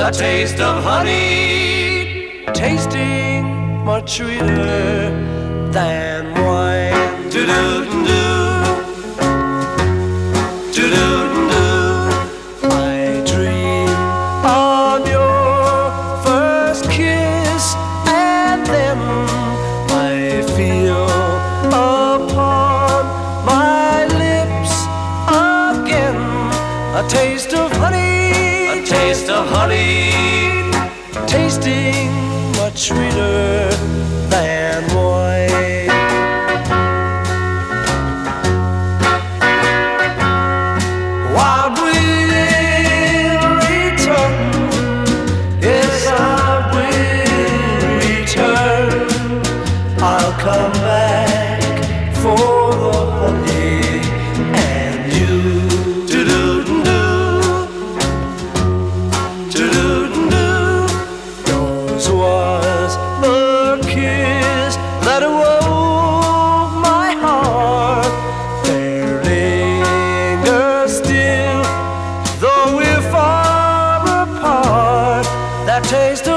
the taste of honey, tasting much sweeter than wine. Do-do-do, do-do-do. I dream of your first kiss, and then I feel upon my lips again a taste of honey, A taste of honey, tasting much sweeter than wine. Wild will return, yes I will return. I'll come back for the honey and you. do-do-do, do-do-do. Yours was the kiss that awoke my heart. There lingers still, though we're far apart, that taste of